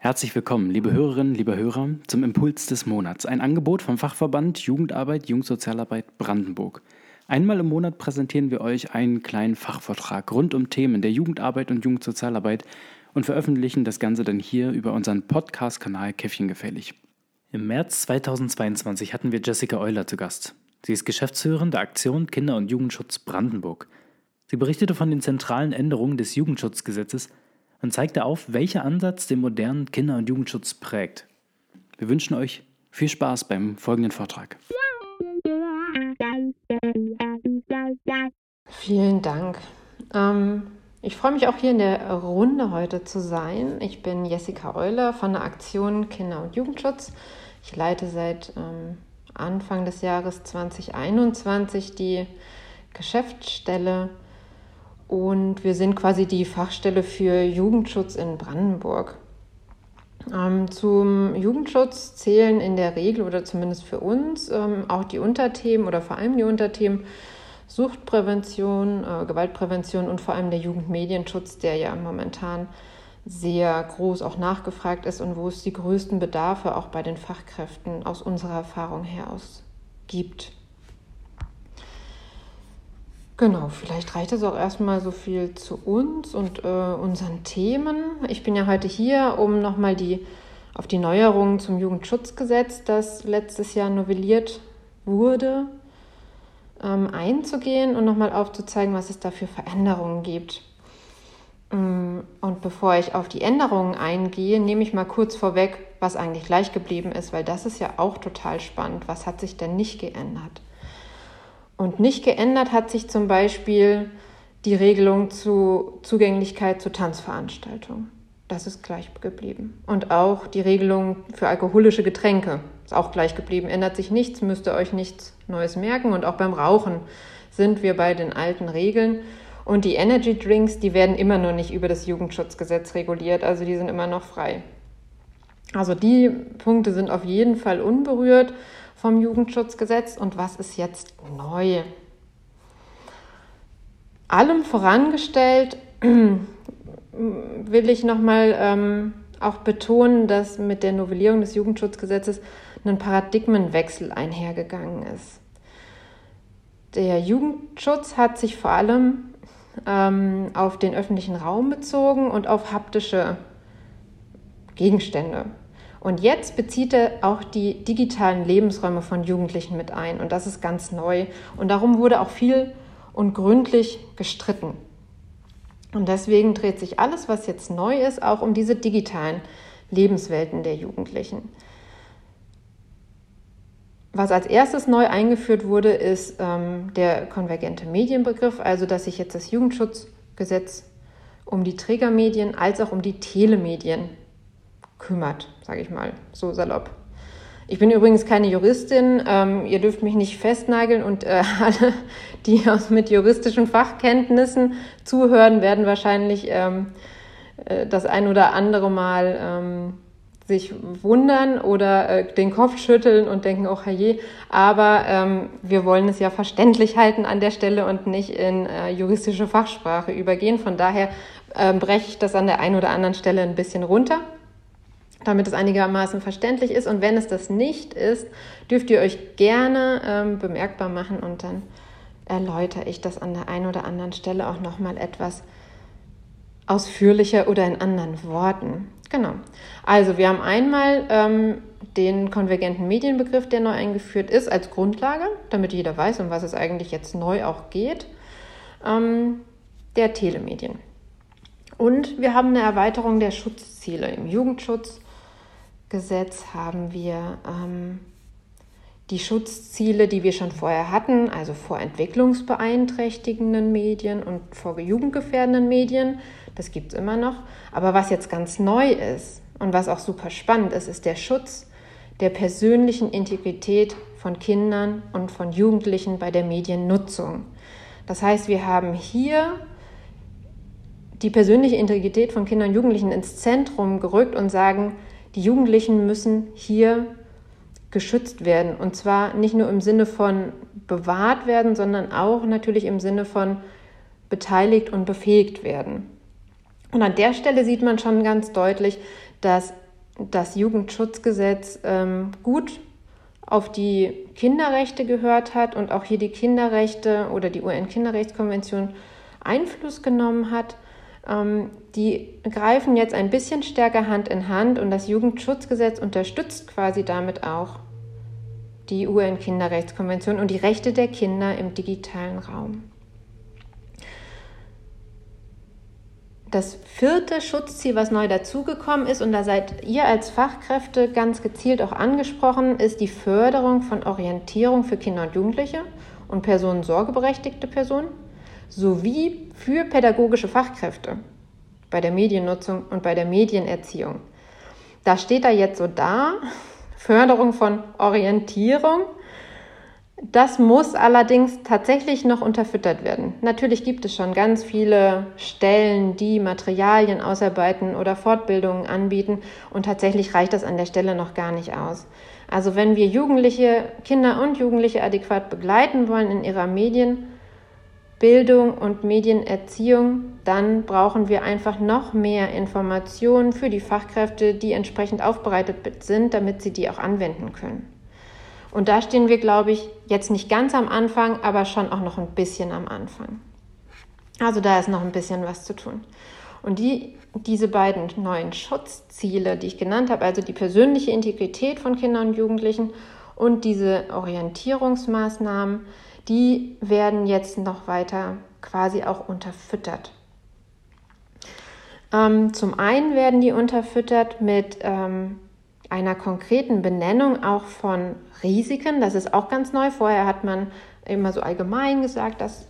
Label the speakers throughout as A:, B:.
A: Herzlich willkommen, liebe Hörerinnen, liebe Hörer, zum Impuls des Monats. Ein Angebot vom Fachverband Jugendarbeit, Jugendsozialarbeit Brandenburg. Einmal im Monat präsentieren wir euch einen kleinen Fachvortrag rund um Themen der Jugendarbeit und Jugendsozialarbeit und veröffentlichen das Ganze dann hier über unseren Podcast-Kanal Käffchengefällig. Im März 2022 hatten wir Jessica Euler zu Gast. Sie ist Geschäftsführerin der Aktion Kinder- und Jugendschutz Brandenburg. Sie berichtete von den zentralen Änderungen des Jugendschutzgesetzes und zeigte auf, welcher Ansatz den modernen Kinder- und Jugendschutz prägt. Wir wünschen euch viel Spaß beim folgenden Vortrag.
B: Vielen Dank. Ich freue mich auch hier in der Runde heute zu sein. Ich bin Jessica Euler von der Aktion Kinder- und Jugendschutz. Ich leite seit Anfang des Jahres 2021 die Geschäftsstelle und wir sind quasi die Fachstelle für Jugendschutz in Brandenburg. Zum Jugendschutz zählen in der Regel oder zumindest für uns auch die Unterthemen oder vor allem die Unterthemen Suchtprävention, Gewaltprävention und vor allem der Jugendmedienschutz, der ja momentan sehr groß auch nachgefragt ist und wo es die größten Bedarfe auch bei den Fachkräften aus unserer Erfahrung heraus gibt. Genau, vielleicht reicht es auch erstmal so viel zu uns und unseren Themen. Ich bin ja heute hier, um nochmal auf die Neuerungen zum Jugendschutzgesetz, das letztes Jahr novelliert wurde, einzugehen und nochmal aufzuzeigen, was es da für Veränderungen gibt. Und bevor ich auf die Änderungen eingehe, nehme ich mal kurz vorweg, was eigentlich gleich geblieben ist, weil das ist ja auch total spannend. Was hat sich denn nicht geändert? Und nicht geändert hat sich zum Beispiel die Regelung zur Zugänglichkeit zu Tanzveranstaltungen. Das ist gleich geblieben. Und auch die Regelung für alkoholische Getränke ist auch gleich geblieben. Ändert sich nichts, müsst ihr euch nichts Neues merken. Und auch beim Rauchen sind wir bei den alten Regeln. Und die Energy Drinks, die werden immer noch nicht über das Jugendschutzgesetz reguliert. Also die sind immer noch frei. Also die Punkte sind auf jeden Fall unberührt vom Jugendschutzgesetz. Und was ist jetzt neu? Allem vorangestellt will ich nochmal auch betonen, dass mit der Novellierung des Jugendschutzgesetzes ein Paradigmenwechsel einhergegangen ist. Der Jugendschutz hat sich vor allem auf den öffentlichen Raum bezogen und auf haptische Gegenstände. Und jetzt bezieht er auch die digitalen Lebensräume von Jugendlichen mit ein. Und das ist ganz neu. Und darum wurde auch viel und gründlich gestritten. Und deswegen dreht sich alles, was jetzt neu ist, auch um diese digitalen Lebenswelten der Jugendlichen. Was als erstes neu eingeführt wurde, ist der konvergente Medienbegriff, also dass sich jetzt das Jugendschutzgesetz um die Trägermedien als auch um die Telemedien kümmert, sage ich mal, so salopp. Ich bin übrigens keine Juristin, ihr dürft mich nicht festnageln und alle, die mit juristischen Fachkenntnissen zuhören, werden wahrscheinlich das ein oder andere Mal sich wundern oder den Kopf schütteln und denken, oh herrje, aber wir wollen es ja verständlich halten an der Stelle und nicht in juristische Fachsprache übergehen. Von daher breche ich das an der einen oder anderen Stelle ein bisschen runter, damit es einigermaßen verständlich ist. Und wenn es das nicht ist, dürft ihr euch gerne bemerkbar machen und dann erläutere ich das an der einen oder anderen Stelle auch nochmal etwas ausführlicher oder in anderen Worten. Genau. Also wir haben einmal den konvergenten Medienbegriff, der neu eingeführt ist, als Grundlage, damit jeder weiß, um was es eigentlich jetzt neu auch geht, der Telemedien. Und wir haben eine Erweiterung der Schutzziele. Im Jugendschutzgesetz haben wir die Schutzziele, die wir schon vorher hatten, also vor entwicklungsbeeinträchtigenden Medien und vor jugendgefährdenden Medien. Das gibt es immer noch. Aber was jetzt ganz neu ist und was auch super spannend ist, ist der Schutz der persönlichen Integrität von Kindern und von Jugendlichen bei der Mediennutzung. Das heißt, wir haben hier die persönliche Integrität von Kindern und Jugendlichen ins Zentrum gerückt und sagen, die Jugendlichen müssen hier geschützt werden. Und zwar nicht nur im Sinne von bewahrt werden, sondern auch natürlich im Sinne von beteiligt und befähigt werden. Und an der Stelle sieht man schon ganz deutlich, dass das Jugendschutzgesetz gut auf die Kinderrechte gehört hat und auch hier die Kinderrechte oder die UN-Kinderrechtskonvention Einfluss genommen hat. Die greifen jetzt ein bisschen stärker Hand in Hand und das Jugendschutzgesetz unterstützt quasi damit auch die UN-Kinderrechtskonvention und die Rechte der Kinder im digitalen Raum. Das 4. Schutzziel, was neu dazugekommen ist, und da seid ihr als Fachkräfte ganz gezielt auch angesprochen, ist die Förderung von Orientierung für Kinder und Jugendliche und personensorgeberechtigte Personen sowie für pädagogische Fachkräfte bei der Mediennutzung und bei der Medienerziehung. Da steht da jetzt so da, Förderung von Orientierung. Das muss allerdings tatsächlich noch unterfüttert werden. Natürlich gibt es schon ganz viele Stellen, die Materialien ausarbeiten oder Fortbildungen anbieten und tatsächlich reicht das an der Stelle noch gar nicht aus. Also wenn wir Kinder und Jugendliche adäquat begleiten wollen in ihrer Medienbildung und Medienerziehung, dann brauchen wir einfach noch mehr Informationen für die Fachkräfte, die entsprechend aufbereitet sind, damit sie die auch anwenden können. Und da stehen wir, glaube ich, jetzt nicht ganz am Anfang, aber schon auch noch ein bisschen am Anfang. Also da ist noch ein bisschen was zu tun. Und diese beiden neuen Schutzziele, die ich genannt habe, also die persönliche Integrität von Kindern und Jugendlichen und diese Orientierungsmaßnahmen, die werden jetzt noch weiter quasi auch unterfüttert. Zum einen werden die unterfüttert mit einer konkreten Benennung auch von Risiken. Das ist auch ganz neu. Vorher hat man immer so allgemein gesagt, dass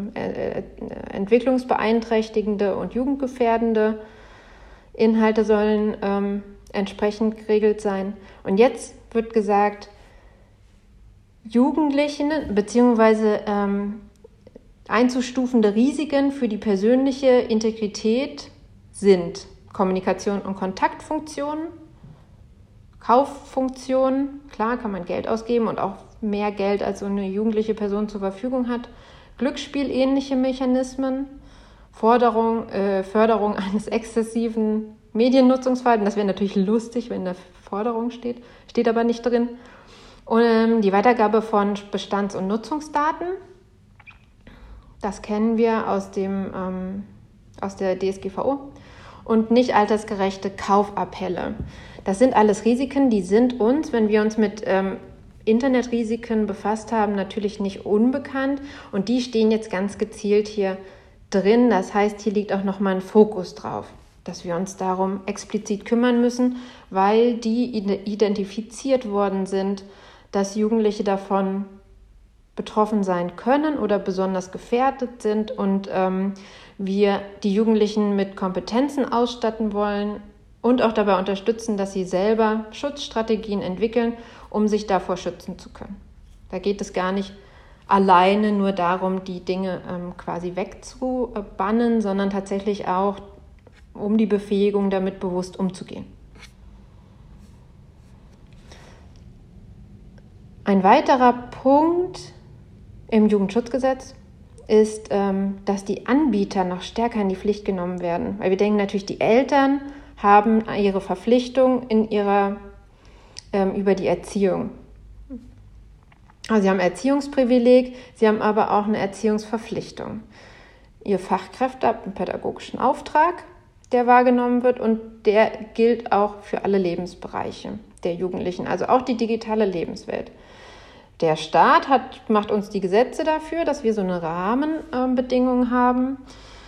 B: entwicklungsbeeinträchtigende und jugendgefährdende Inhalte sollen entsprechend geregelt sein. Und jetzt wird gesagt, Jugendlichen bzw. einzustufende Risiken für die persönliche Integrität sind Kommunikation und Kontaktfunktionen, Kauffunktionen, klar kann man Geld ausgeben und auch mehr Geld als so eine jugendliche Person zur Verfügung hat, glücksspielähnliche Mechanismen, Förderung eines exzessiven Mediennutzungsverhaltens, das wäre natürlich lustig, wenn da Forderung steht aber nicht drin, und die Weitergabe von Bestands- und Nutzungsdaten, das kennen wir aus der DSGVO, und nicht altersgerechte Kaufappelle. Das sind alles Risiken, die sind uns, wenn wir uns mit Internetrisiken befasst haben, natürlich nicht unbekannt. Und die stehen jetzt ganz gezielt hier drin. Das heißt, hier liegt auch nochmal ein Fokus drauf, dass wir uns darum explizit kümmern müssen, weil die identifiziert worden sind, dass Jugendliche davon betroffen sein können oder besonders gefährdet sind und wir die Jugendlichen mit Kompetenzen ausstatten wollen und auch dabei unterstützen, dass sie selber Schutzstrategien entwickeln, um sich davor schützen zu können. Da geht es gar nicht alleine nur darum, die Dinge quasi wegzubannen, sondern tatsächlich auch um die Befähigung, damit bewusst umzugehen. Ein weiterer Punkt im Jugendschutzgesetz ist, dass die Anbieter noch stärker in die Pflicht genommen werden. Weil wir denken natürlich, die Eltern haben ihre Verpflichtung über die Erziehung. Also sie haben ein Erziehungsprivileg, sie haben aber auch eine Erziehungsverpflichtung. Ihr Fachkräfte haben einen pädagogischen Auftrag, der wahrgenommen wird und der gilt auch für alle Lebensbereiche der Jugendlichen, also auch die digitale Lebenswelt. Der Staat macht uns die Gesetze dafür, dass wir so eine Rahmenbedingung haben.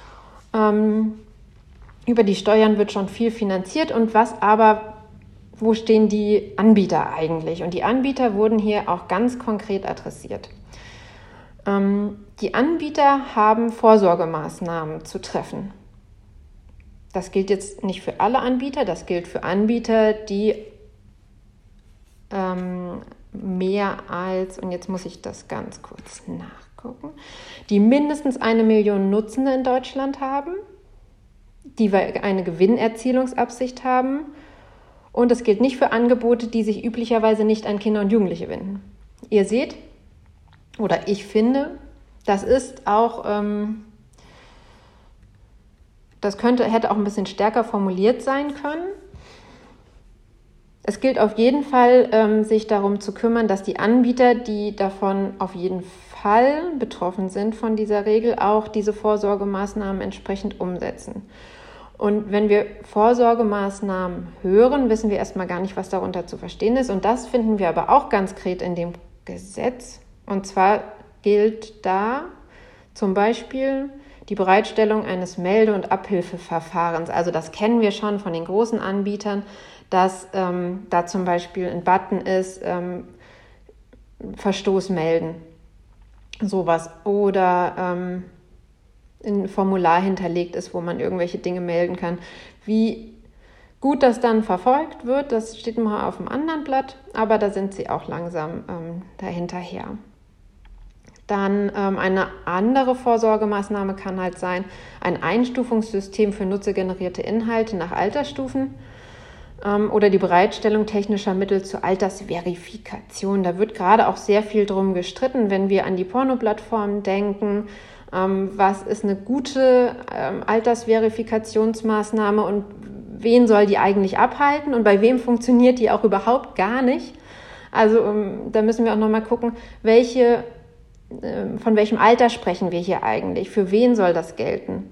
B: Über die Steuern wird schon viel finanziert und wo stehen die Anbieter eigentlich? Und die Anbieter wurden hier auch ganz konkret adressiert. Die Anbieter haben Vorsorgemaßnahmen zu treffen. Das gilt jetzt nicht für alle Anbieter, das gilt für Anbieter, die mehr als, und jetzt muss ich das ganz kurz nachgucken, die mindestens 1 Million Nutzende in Deutschland haben, die eine Gewinnerzielungsabsicht haben, und es gilt nicht für Angebote, die sich üblicherweise nicht an Kinder und Jugendliche wenden. Ihr seht, oder ich finde, das ist auch, hätte auch ein bisschen stärker formuliert sein können. Es gilt auf jeden Fall, sich darum zu kümmern, dass die Anbieter, die davon auf jeden Fall betroffen sind von dieser Regel, auch diese Vorsorgemaßnahmen entsprechend umsetzen. Und wenn wir Vorsorgemaßnahmen hören, wissen wir erstmal gar nicht, was darunter zu verstehen ist. Und das finden wir aber auch ganz konkret in dem Gesetz. Und zwar gilt da zum Beispiel die Bereitstellung eines Melde- und Abhilfeverfahrens. Also das kennen wir schon von den großen Anbietern, dass da zum Beispiel ein Button ist, Verstoß melden, sowas. Oder ein Formular hinterlegt ist, wo man irgendwelche Dinge melden kann. Wie gut das dann verfolgt wird, das steht mal auf einem anderen Blatt, aber da sind sie auch langsam dahinterher. Dann eine andere Vorsorgemaßnahme kann halt sein, ein Einstufungssystem für nutzergenerierte Inhalte nach Altersstufen oder die Bereitstellung technischer Mittel zur Altersverifikation. Da wird gerade auch sehr viel drum gestritten, wenn wir an die Pornoplattformen denken. Was ist eine gute Altersverifikationsmaßnahme und wen soll die eigentlich abhalten und bei wem funktioniert die auch überhaupt gar nicht? Also da müssen wir auch nochmal gucken, von welchem Alter sprechen wir hier eigentlich? Für wen soll das gelten?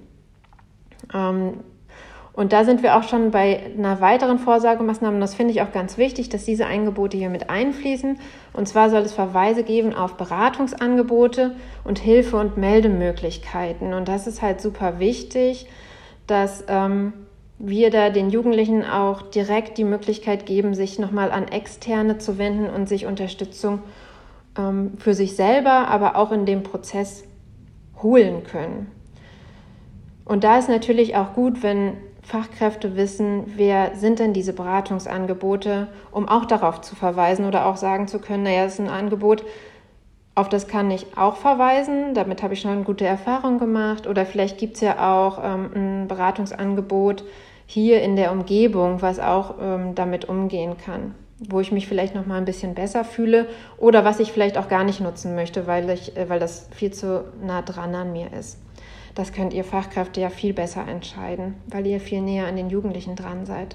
B: Und da sind wir auch schon bei einer weiteren Vorsorgemaßnahme. Das finde ich auch ganz wichtig, dass diese Angebote hier mit einfließen. Und zwar soll es Verweise geben auf Beratungsangebote und Hilfe- und Meldemöglichkeiten. Und das ist halt super wichtig, dass wir da den Jugendlichen auch direkt die Möglichkeit geben, sich nochmal an Externe zu wenden und sich Unterstützung für sich selber, aber auch in dem Prozess holen können. Und da ist natürlich auch gut, wenn Fachkräfte wissen, wer sind denn diese Beratungsangebote, um auch darauf zu verweisen oder auch sagen zu können, naja, das ist ein Angebot, auf das kann ich auch verweisen, damit habe ich schon eine gute Erfahrung gemacht. Oder vielleicht gibt es ja auch ein Beratungsangebot hier in der Umgebung, was auch damit umgehen kann, wo ich mich vielleicht noch mal ein bisschen besser fühle oder was ich vielleicht auch gar nicht nutzen möchte, weil das viel zu nah dran an mir ist. Das könnt ihr Fachkräfte ja viel besser entscheiden, weil ihr viel näher an den Jugendlichen dran seid.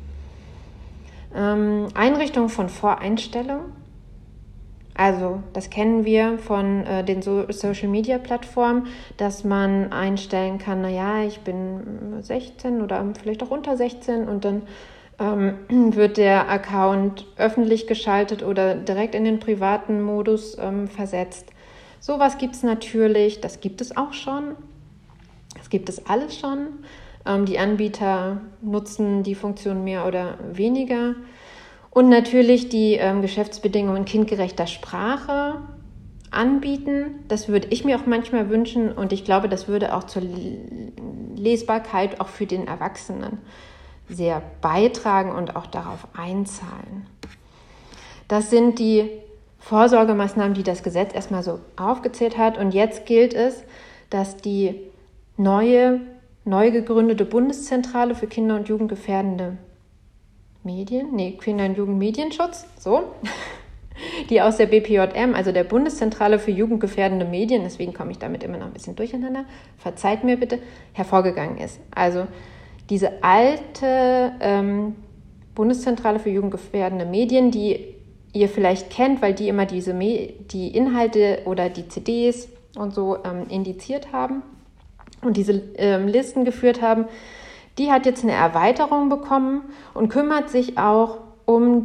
B: Einrichtung von Voreinstellungen. Also das kennen wir von den Social-Media-Plattformen, dass man einstellen kann, naja, ich bin 16 oder vielleicht auch unter 16 und dann wird der Account öffentlich geschaltet oder direkt in den privaten Modus versetzt. Sowas gibt es natürlich, das gibt es auch schon. Das gibt es alles schon. Die Anbieter nutzen die Funktion mehr oder weniger. Und natürlich die Geschäftsbedingungen kindgerechter Sprache anbieten. Das würde ich mir auch manchmal wünschen und ich glaube, das würde auch zur Lesbarkeit auch für den Erwachsenen sehr beitragen und auch darauf einzahlen. Das sind die Vorsorgemaßnahmen, die das Gesetz erstmal so aufgezählt hat. Und jetzt gilt es, dass die neu gegründete Bundeszentrale für Kinder- und Jugendgefährdende Kinder- und Jugendmedienschutz, die aus der BPJM, also der Bundeszentrale für jugendgefährdende Medien, deswegen komme ich damit immer noch ein bisschen durcheinander, verzeiht mir bitte, hervorgegangen ist. Also diese alte Bundeszentrale für jugendgefährdende Medien, die ihr vielleicht kennt, weil die immer die Inhalte oder die CDs und so indiziert haben und diese Listen geführt haben, die hat jetzt eine Erweiterung bekommen und kümmert sich auch um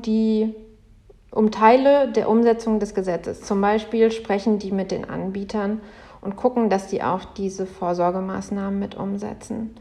B: Teile der Umsetzung des Gesetzes. Zum Beispiel sprechen die mit den Anbietern und gucken, dass die auch diese Vorsorgemaßnahmen mit umsetzen.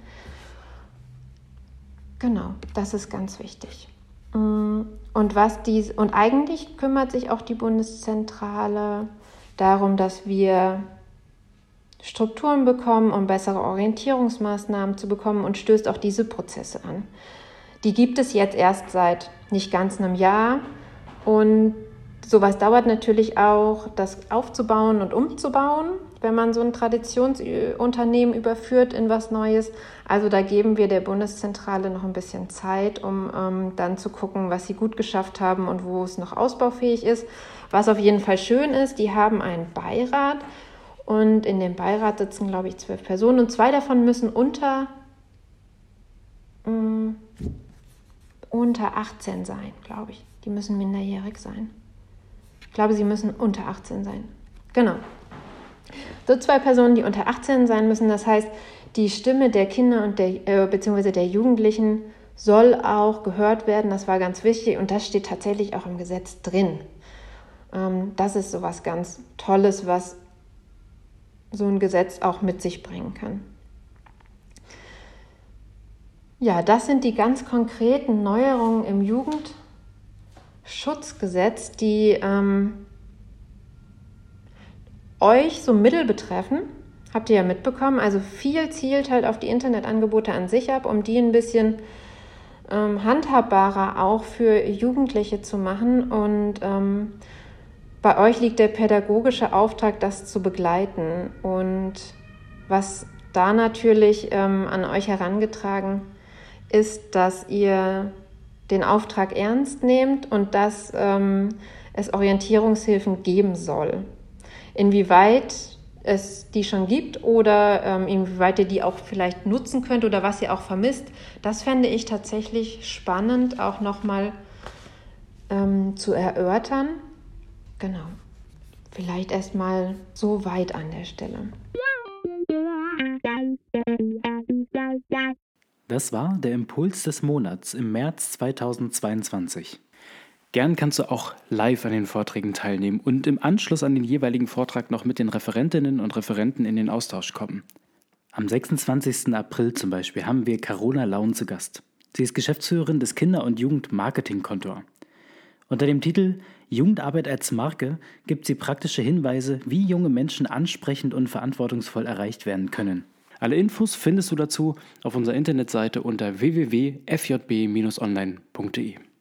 B: Genau, das ist ganz wichtig. Und eigentlich kümmert sich auch die Bundeszentrale darum, dass wir Strukturen bekommen, um bessere Orientierungsmaßnahmen zu bekommen und stößt auch diese Prozesse an. Die gibt es jetzt erst seit nicht ganz einem Jahr und sowas dauert natürlich auch, das aufzubauen und umzubauen, wenn man so ein Traditionsunternehmen überführt in was Neues. Also da geben wir der Bundeszentrale noch ein bisschen Zeit, um dann zu gucken, was sie gut geschafft haben und wo es noch ausbaufähig ist. Was auf jeden Fall schön ist, die haben einen Beirat und in dem Beirat sitzen, glaube ich, 12 Personen und 2 davon müssen unter unter 18 sein, glaube ich. Die müssen minderjährig sein. Ich glaube, sie müssen unter 18 sein. Genau. So 2 Personen, die unter 18 sein müssen. Das heißt, die Stimme der Kinder und beziehungsweise der Jugendlichen soll auch gehört werden. Das war ganz wichtig und das steht tatsächlich auch im Gesetz drin. Das ist so was ganz Tolles, was so ein Gesetz auch mit sich bringen kann. Ja, das sind die ganz konkreten Neuerungen im Jugendschutzgesetz, die euch so mittel betreffen. Habt ihr ja mitbekommen. Also viel zielt halt auf die Internetangebote an sich ab, um die ein bisschen handhabbarer auch für Jugendliche zu machen. Und bei euch liegt der pädagogische Auftrag, das zu begleiten. Und was da natürlich an euch herangetragen ist, dass ihr den Auftrag ernst nehmt und dass es Orientierungshilfen geben soll. Inwieweit es die schon gibt oder inwieweit ihr die auch vielleicht nutzen könnt oder was ihr auch vermisst, das fände ich tatsächlich spannend, auch nochmal zu erörtern. Genau, vielleicht erstmal so weit an der Stelle.
A: Das war der Impuls des Monats im März 2022. Gern kannst du auch live an den Vorträgen teilnehmen und im Anschluss an den jeweiligen Vortrag noch mit den Referentinnen und Referenten in den Austausch kommen. Am 26. April zum Beispiel haben wir Carola Laun zu Gast. Sie ist Geschäftsführerin des Kinder- und Jugend-Marketing-Kontor. Unter dem Titel Jugendarbeit als Marke gibt sie praktische Hinweise, wie junge Menschen ansprechend und verantwortungsvoll erreicht werden können. Alle Infos findest du dazu auf unserer Internetseite unter www.fjb-online.de.